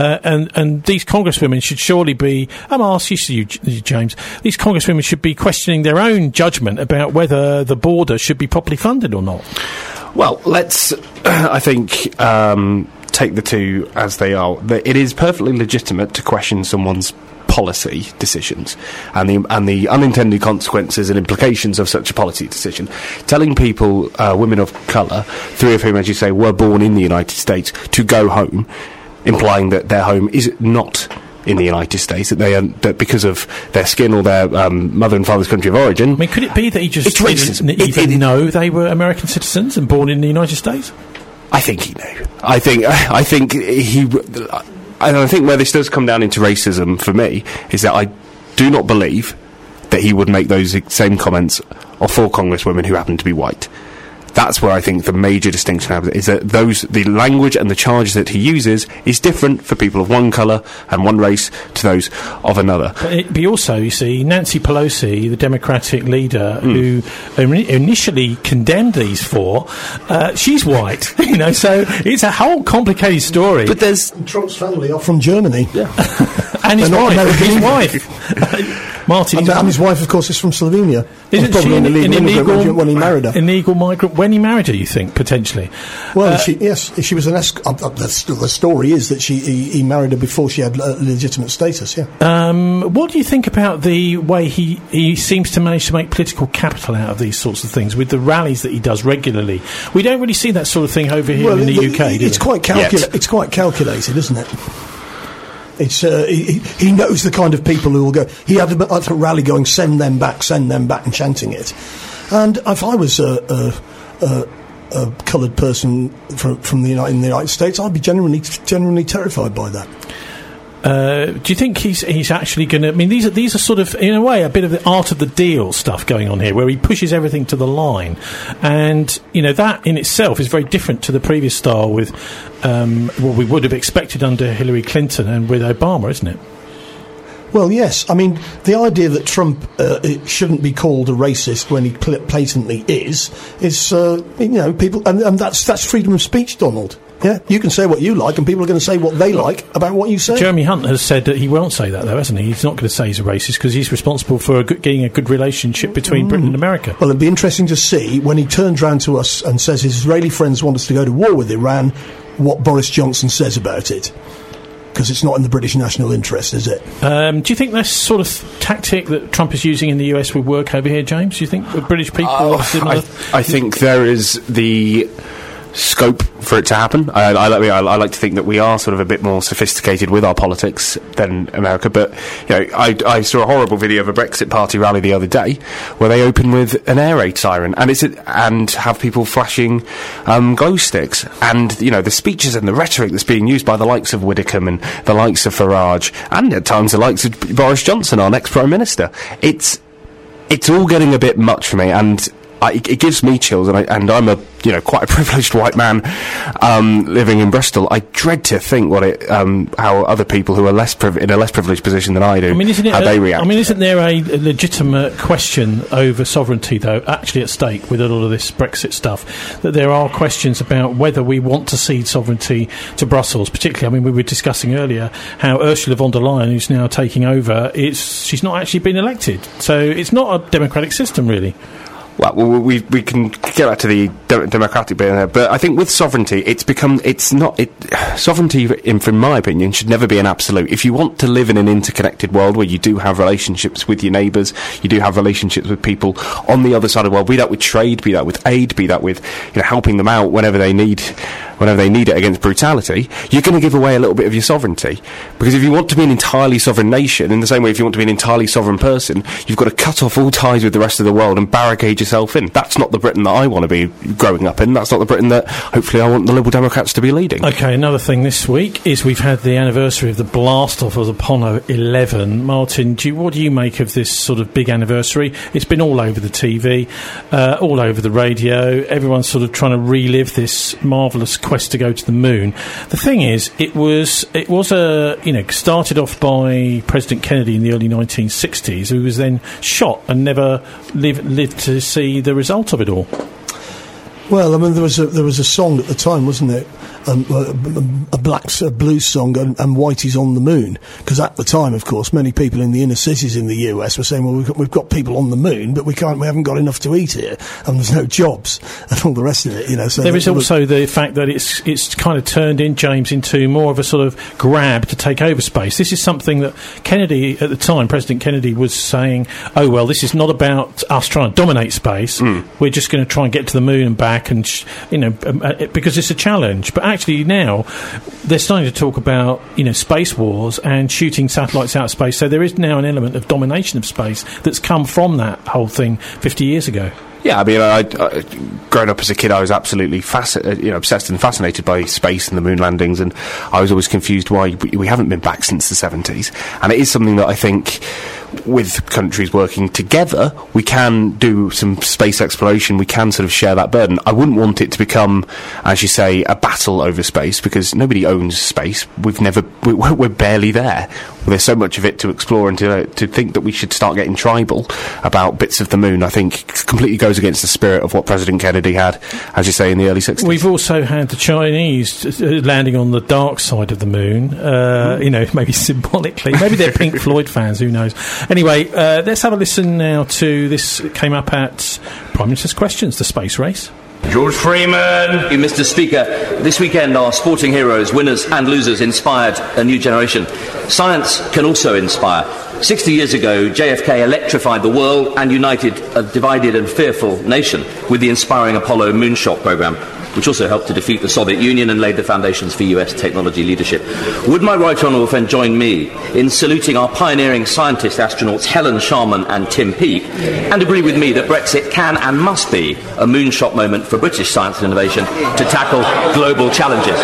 And these congresswomen should surely be, I'm asking you, James, these congresswomen should be questioning their own judgment about whether the border should be properly funded or not. Well, let's, I think, take the two as they are. It is perfectly legitimate to question someone's policy decisions and the unintended consequences and implications of such a policy decision. Telling people, women of colour, 3 of whom, as you say, were born in the United States, to go home, implying that their home is not in the United States, that because of their skin or their mother and father's country of origin. I mean, could it be that he just didn't even know they were American citizens and born in the United States? I think he knew. I think where this does come down into racism for me is that I do not believe that he would make those same comments of 4 congresswomen who happen to be white. That's where I think the major distinction happens, is that the language and the charge that he uses is different for people of one colour and one race to those of another. But also, you see, Nancy Pelosi, the Democratic leader, who initially condemned these 4, she's white, so it's a whole complicated story. But there's... Trump's family are from Germany. Yeah. And his wife. Martin, and his wife, of course, is from Slovenia. Isn't she an illegal when he married her? Illegal migrant when he married her, you think, potentially? Well, she was an the story is that he married her before she had legitimate status, yeah. What do you think about the way he seems to manage to make political capital out of these sorts of things, with the rallies that he does regularly? We don't really see that sort of thing over here in the UK, It's quite calculated, isn't it? It's he knows the kind of people who will go. He had a rally going, send them back, and chanting it. And if I was a coloured person from the United States, I'd be genuinely terrified by that. Do you think he's actually going to... I mean, these are sort of, in a way, a bit of the art of the deal stuff going on here, where he pushes everything to the line. And, that in itself is very different to the previous style with what we would have expected under Hillary Clinton and with Obama, isn't it? Well, yes. I mean, the idea that Trump shouldn't be called a racist when he blatantly is people... And that's freedom of speech, Donald. Yeah, you can say what you like, and people are going to say what they like about what you say. Jeremy Hunt has said that he won't say that, though, hasn't he? He's not going to say he's a racist because he's responsible for getting a good relationship between Britain and America. Well, it'd be interesting to see when he turns round to us and says his Israeli friends want us to go to war with Iran, what Boris Johnson says about it. Because it's not in the British national interest, is it? Do you think this sort of tactic that Trump is using in the US would work over here, James? Do you think the British people are similar? I think there is the scope for it to happen. I like to think that we are sort of a bit more sophisticated with our politics than America, but I saw a horrible video of a Brexit Party rally the other day where they open with an air raid siren and have people flashing glow sticks, and the speeches and the rhetoric that's being used by the likes of Widdicombe and the likes of Farage and at times the likes of Boris Johnson, our next Prime Minister. It's all getting a bit much for me, and it gives me chills, and I'm a quite a privileged white man living in Bristol. I dread to think how other people who are in a less privileged position than I do, how they react. I mean, isn't there a legitimate question over sovereignty, though, actually at stake with a lot of this Brexit stuff? That there are questions about whether we want to cede sovereignty to Brussels, particularly. I mean, we were discussing earlier how Ursula von der Leyen, who's now taking over, she's not actually been elected, so it's not a democratic system, really. Well, we can get back to the democratic bit in there, but I think with sovereignty, sovereignty, in my opinion, should never be an absolute. If you want to live in an interconnected world where you do have relationships with your neighbours, you do have relationships with people on the other side of the world, be that with trade, be that with aid, be that with helping them out whenever they need it against brutality, you're going to give away a little bit of your sovereignty. Because if you want to be an entirely sovereign nation, in the same way if you want to be an entirely sovereign person, you've got to cut off all ties with the rest of the world and barricade yourself in. That's not the Britain that I want to be growing up in. That's not the Britain that hopefully I want the Liberal Democrats to be leading. OK, another thing this week is we've had the anniversary of the blast-off of Apollo 11. Martin, what do you make of this sort of big anniversary? It's been all over the TV, all over the radio. Everyone's sort of trying to relive this marvellous quest to go to the moon. The thing is, it was started off by President Kennedy in the early 1960s, who was then shot and never lived to see the result of it all. Well, I mean, there was a song at the time, wasn't it? A blues song, and Whitey's on the Moon. Because at the time, of course, many people in the inner cities in the US were saying, well, we've got people on the moon, but we haven't got enough to eat here, and there's no jobs, and all the rest of it, you know. So there is also the fact that it's kind of turned in, James, into more of a sort of grab to take over space. This is something that Kennedy, at the time, President Kennedy was saying, oh, well, this is not about us trying to dominate space. We're just going to try and get to the moon and back, and, because it's a challenge. But actually now they're starting to talk about, space wars and shooting satellites out of space. So there is now an element of domination of space that's come from that whole thing 50 years ago. Yeah, I mean, I growing up as a kid, I was absolutely obsessed and fascinated by space and the moon landings, and I was always confused why we haven't been back since the 70s. And it is something that I think, with countries working together, we can do some space exploration. We can sort of share that burden. I wouldn't want it to become, as you say, a battle over space, because nobody owns space. We're barely there. There's so much of it to explore, and to think that we should start getting tribal about bits of the moon, I think, completely goes against the spirit of what President Kennedy had, as you say, in the early 60s. We've also had the Chinese landing on the dark side of the moon, maybe symbolically. Maybe they're Pink Floyd fans, who knows. Anyway, let's have a listen now to this. Came up at Prime Minister's Questions, the space race. George Freeman. Thank you, Mr. Speaker. This weekend, our sporting heroes, winners and losers, inspired a new generation. Science can also inspire. 60 years ago, JFK electrified the world and united a divided and fearful nation with the inspiring Apollo moonshot program, which also helped to defeat the Soviet Union and laid the foundations for US technology leadership. Would my right honourable friend join me in saluting our pioneering scientist astronauts Helen Sharman and Tim Peake, and agree with me that Brexit can and must be a moonshot moment for British science and innovation to tackle global challenges?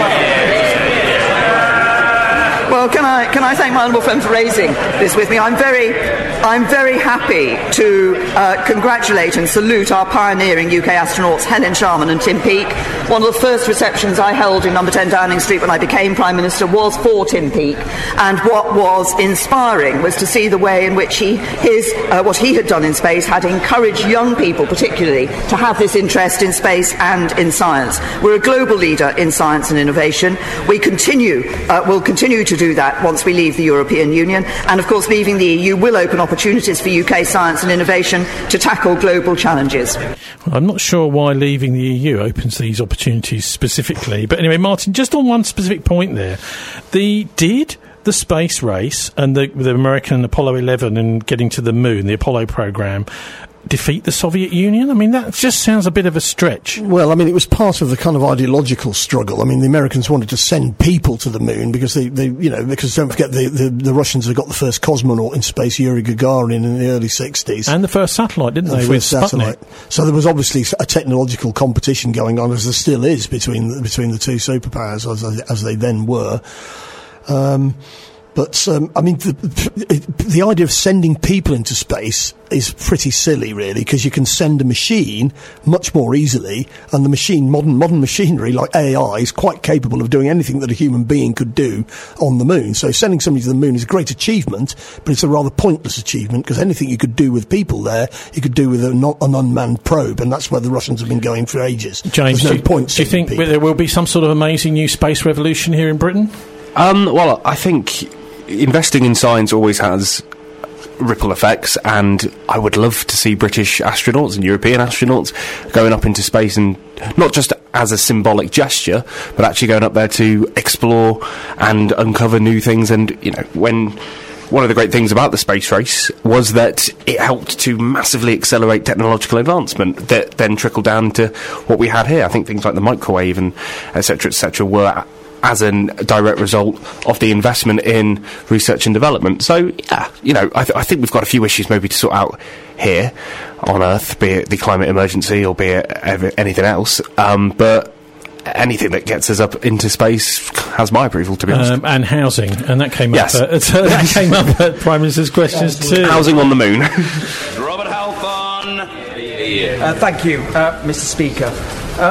Well, can I thank my honourable friend for raising this with me? I'm very happy to congratulate and salute our pioneering UK astronauts Helen Sharman and Tim Peake. One of the first receptions I held in number 10 Downing Street when I became Prime Minister was for Tim Peake, and what was inspiring was to see the way in which what he had done in space had encouraged young people particularly to have this interest in space and in science. We're a global leader in science and innovation. We'll continue to do that once we leave the European Union, and of course leaving the EU will open opportunities for UK science and innovation to tackle global challenges. Well, I'm not sure why leaving the EU opens these opportunities specifically, but anyway, Martin, just on one specific point there, did the space race and the American Apollo 11 and getting to the moon, the Apollo program, defeat the Soviet Union? I mean, that just sounds a bit of a stretch. Well, I mean, it was part of the kind of ideological struggle. I mean, the Americans wanted to send people to the moon because because don't forget the Russians had got the first cosmonaut in space, Yuri Gagarin, in the early 60s. And the first satellite, didn't they? The first satellite. So there was obviously a technological competition going on, as there still is, between the two superpowers, as they then were. But, I mean, the idea of sending people into space is pretty silly, really, because you can send a machine much more easily, and the machine, modern machinery like AI, is quite capable of doing anything that a human being could do on the moon. So sending somebody to the moon is a great achievement, but it's a rather pointless achievement, because anything you could do with people there, you could do with an unmanned probe, and that's where the Russians have been going for ages. James, There's no point do you think there will be some sort of amazing new space revolution here in Britain? Well, I think investing in science always has ripple effects, and I would love to see British astronauts and European astronauts going up into space, and not just as a symbolic gesture, but actually going up there to explore and uncover new things. And, one of the great things about the space race was that it helped to massively accelerate technological advancement that then trickled down to what we had here. I think things like the microwave and et cetera, were as a direct result of the investment in research and development. So, yeah, I think we've got a few issues maybe to sort out here on Earth, be it the climate emergency or be it anything else. But anything that gets us up into space has my approval, to be honest. And housing, and that came up. That came up at Prime Minister's Questions too. Housing on the moon. Robert Halfon. Thank you, Mr. Speaker.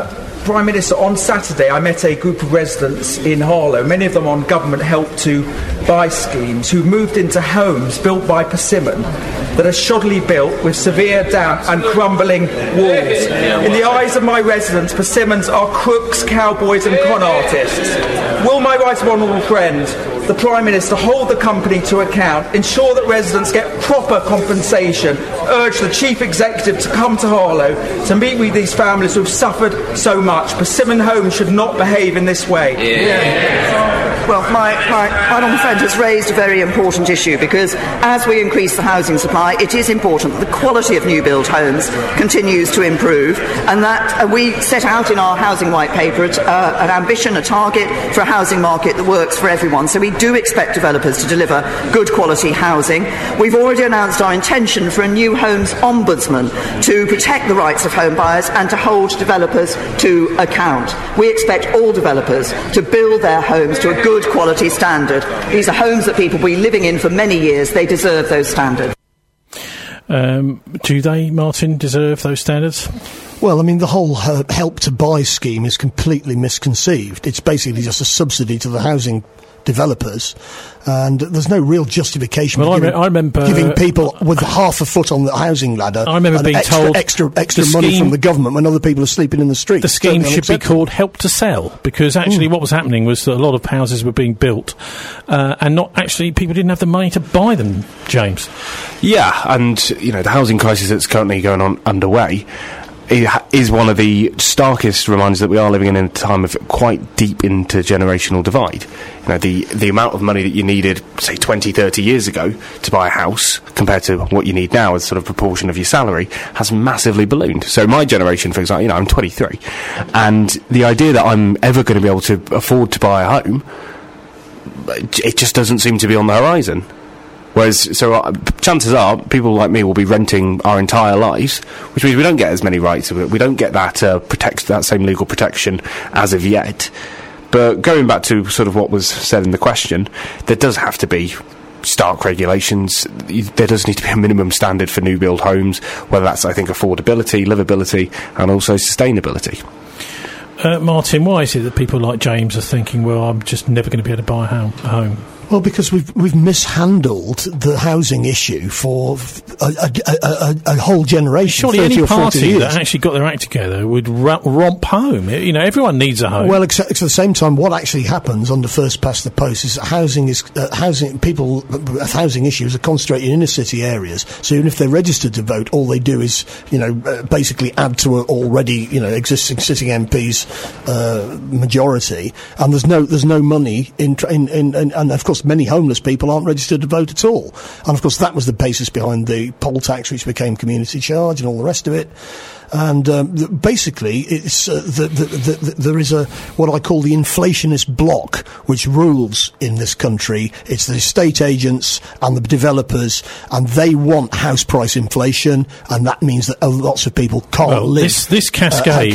Prime Minister, on Saturday I met a group of residents in Harlow, many of them on government help to buy schemes, who moved into homes built by Persimmon that are shoddily built with severe damp and crumbling walls. In the eyes of my residents, Persimmons are crooks, cowboys and con artists. Will my right honourable friend, the Prime Minister, hold the company to account, ensure that residents get proper compensation, urge the Chief Executive to come to Harlow to meet with these families who have suffered so much? Persimmon Homes should not behave in this way. Well, my honourable friend has raised a very important issue, because as we increase the housing supply, it is important that the quality of new build homes continues to improve, and that we set out in our housing white paper an ambition, a target for a housing market that works for everyone. So we do expect developers to deliver good quality housing. We've already announced our intention for a new homes ombudsman to protect the rights of home buyers and to hold developers to account. We expect all developers to build their homes to a good quality standard. These are homes that people will be living in for many years. They deserve those standards. Do they, Martin, deserve those standards? Well, I mean, the whole Help to Buy scheme is completely misconceived. It's basically just a subsidy to the housing developers, and there's no real justification for I remember giving people with half a foot on the housing ladder. I remember being told extra money from the government when other people are sleeping in the streets. The scheme should be called Help to Sell, because actually what was happening was that a lot of houses were being built and not actually, people didn't have the money to buy them, James. Yeah, and you know, the housing crisis that's currently going on underway is one of the starkest reminders that we are living in a time of quite deep intergenerational divide. You know, the amount of money that you needed, say, 20, 30 years ago to buy a house compared to what you need now as sort of proportion of your salary has massively ballooned. So my generation, for example, you know, I'm 23, and the idea that I'm ever going to be able to afford to buy a home, it just doesn't seem to be on the horizon. Whereas, chances are, people like me will be renting our entire lives, which means we don't get as many rights. We don't get that that same legal protection as of yet. But going back to sort of what was said in the question, there does have to be stark regulations. There does need to be a minimum standard for new build homes, whether that's, I think, affordability, livability, and also sustainability. Martin, why is it that people like James are thinking, well, I'm just never going to be able to buy a home? Well, because we've mishandled the housing issue for a whole generation. Surely any party that actually got their act together would romp home. You know, everyone needs a home. Well, except at the same time, what actually happens under first past the post is that housing issues are concentrated in inner city areas. So even if they're registered to vote, all they do is, basically add to an already, existing sitting MP's majority. And there's no money in and of course, many homeless people aren't registered to vote at all. And of course, that was the basis behind the poll tax, which became community charge and all the rest of it. And basically, it's there is what I call the inflationist bloc which rules in this country. It's the estate agents and the developers, and they want house price inflation, and that means that lots of people can't live. This cascades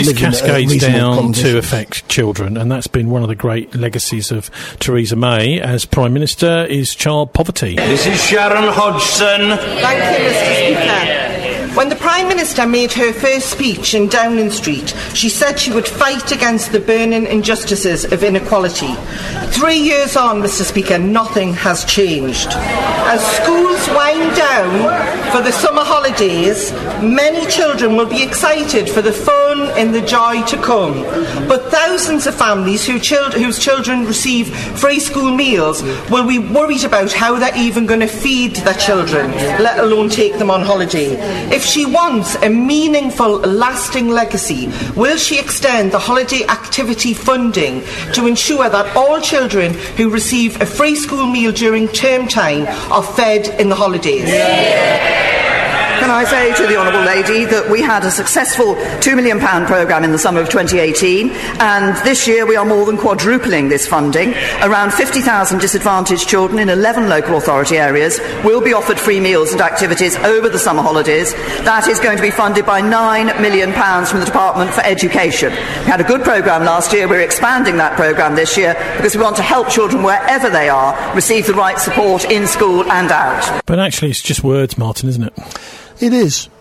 down to affect children, and that's been one of the great legacies of Theresa May as Prime Minister, is child poverty. This is Sharon Hodgson. Thank you, Mr. Speaker. When the Prime Minister made her first speech in Downing Street, she said she would fight against the burning injustices of inequality. 3 years on, Mr. Speaker, nothing has changed. As schools wind down for the summer holidays, many children will be excited for the fun and the joy to come. But thousands of families whose children receive free school meals will be worried about how they're even going to feed their children, let alone take them on holiday. If she wants a meaningful, lasting legacy, will she extend the holiday activity funding to ensure that all children who receive a free school meal during term time are fed in the holidays? Can I say to the Honourable Lady that we had a successful £2 million programme in the summer of 2018, and this year we are more than quadrupling this funding. Around 50,000 disadvantaged children in 11 local authority areas will be offered free meals and activities over the summer holidays. That is going to be funded by £9 million from the Department for Education. We had a good programme last year. We're expanding that programme this year because we want to help children wherever they are receive the right support in school and out. But actually it's just words, Martin, isn't it? It is.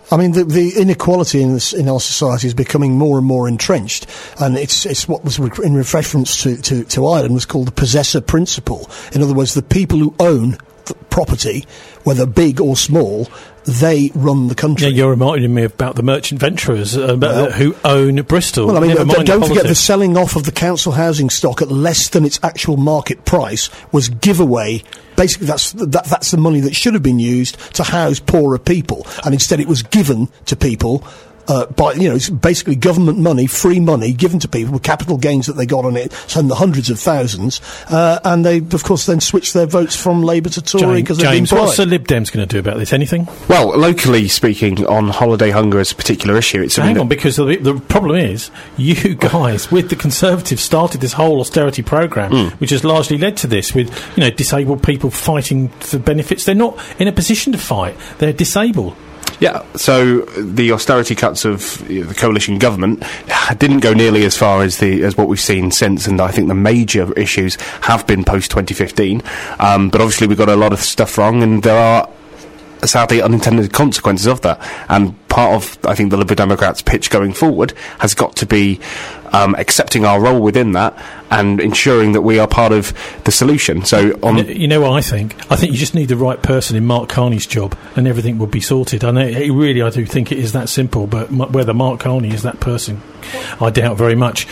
I mean, the inequality in our society is becoming more and more entrenched, and it's what was in reference to Ireland was called the possessor principle. In other words, the people who own property, whether big or small, they run the country. Yeah, you're reminding me about the merchant venturers who own Bristol. Well, I mean, don't forget the selling off of the council housing stock at less than its actual market price was giveaway. Basically, that's the money that should have been used to house poorer people, and instead it was given to people. It's basically government money, free money given to people with capital gains that they got on it, so in the hundreds of thousands, and they, of course, then switched their votes from Labour to Tory because they've been James, what's the Lib Dems going to do about this? Anything? Well, locally speaking, on holiday hunger as a particular issue, it's hang on, because the problem is you guys with the Conservatives started this whole austerity programme, which has largely led to this, with disabled people fighting for benefits. They're not in a position to fight; they're disabled. Yeah, so the austerity cuts of the coalition government didn't go nearly as far as what we've seen since, and I think the major issues have been post-2015. But obviously we've got a lot of stuff wrong, and there are sadly unintended consequences of that. And part of, I think, the Liberal Democrats' pitch going forward has got to be accepting our role within that and ensuring that we are part of the solution. So, you know what I think? I think you just need the right person in Mark Carney's job, and everything will be sorted. I do think it is that simple. But whether Mark Carney is that person, I doubt very much.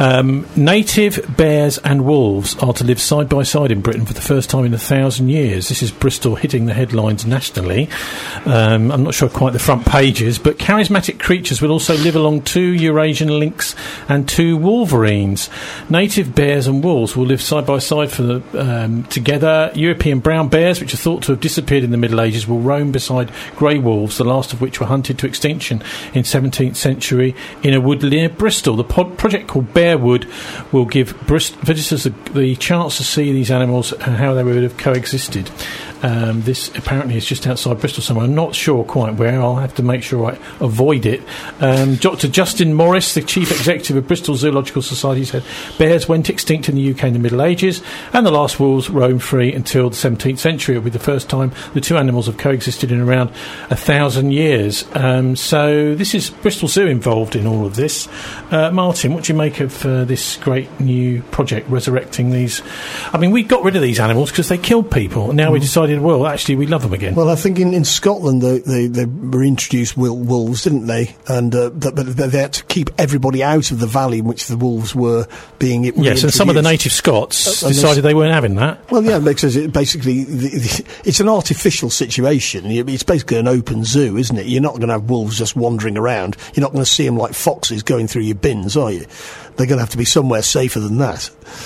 Native bears and wolves are to live side by side in Britain for the first time in 1,000 years. This is Bristol hitting the headlines nationally. I'm not sure quite the front pages, but charismatic creatures will also live along 2 Eurasian lynx and 2 wolverines. Native bears and wolves will live side by side together. European brown bears, which are thought to have disappeared in the Middle Ages, will roam beside grey wolves, the last of which were hunted to extinction in 17th century in a wood near Bristol. The project called Bearwood will give visitors the chance to see these animals and how they would have coexisted. This apparently is just outside Bristol somewhere. I'm not sure quite where. I'll have to make sure I avoid it. Dr. Justin Morris, the chief executive of Bristol Zoological Society, said bears went extinct in the UK in the Middle Ages, and the last wolves roamed free until the 17th century. It'll be the first time the 2 animals have coexisted in around 1,000 years. So this is Bristol Zoo involved in all of this. Martin, what do you make of this great new project resurrecting these? I mean, we got rid of these animals because they killed people, and now we decided, well, actually, we love them again. Well, I think in Scotland they reintroduced wolves, didn't they? And but they had to keep everybody out of the valley in which the wolves were being Yes, and some of the native Scots decided they weren't having that. Well, yeah, because it's an artificial situation. It's basically an open zoo, isn't it? You're not going to have wolves just wandering around. You're not going to see them like foxes going through your bins, are you? They're going to have to be somewhere safer than that.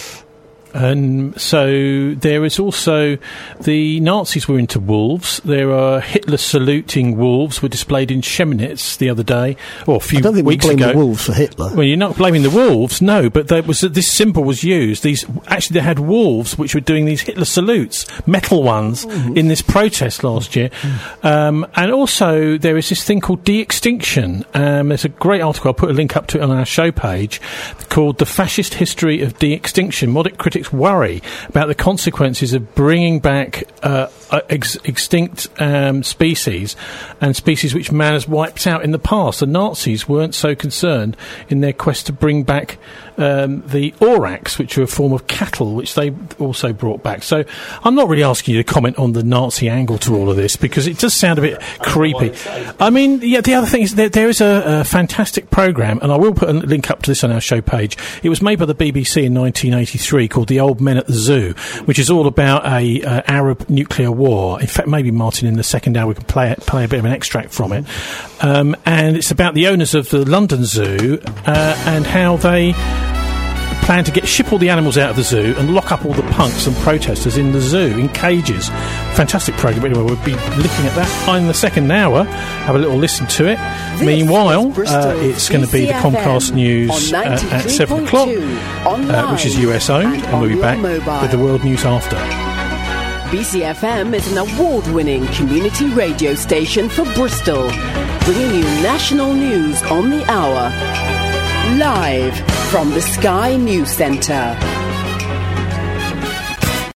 And so there is also the Nazis were into wolves. There are Hitler saluting wolves were displayed in Chemnitz the other day, or a few weeks ago. I don't think we blame the wolves for Hitler. Well, you're not blaming the wolves, no, but this symbol was used. They had wolves which were doing these Hitler salutes, metal ones, in this protest last year. And also there is this thing called de-extinction. There's a great article, I'll put a link up to it on our show page, called The Fascist History of De-Extinction. Modern critics worry about the consequences of bringing back extinct species and species which man has wiped out in the past. The Nazis weren't so concerned in their quest to bring back the aurochs, which are a form of cattle, which they also brought back. So I'm not really asking you to comment on the Nazi angle to all of this, because it does sound a bit creepy. I mean, yeah, the other thing is there is a fantastic programme, and I will put a link up to this on our show page. It was made by the BBC in 1983, called The Old Men at the Zoo, which is all about a Arab nuclear war. In fact, maybe, Martin, in the second hour we can play a bit of an extract from it. And it's about the owners of the London Zoo and how they plan to ship all the animals out of the zoo and lock up all the punks and protesters in the zoo in cages. Fantastic programme. Anyway, we'll be looking at that in the second hour. Have a little listen to it. Meanwhile, it's going to be the Comcast News at 7 o'clock, which is US owned, and we'll be back with the World News after. BCFM is an award-winning community radio station for Bristol, bringing you national news on the hour. Live from the Sky News Centre.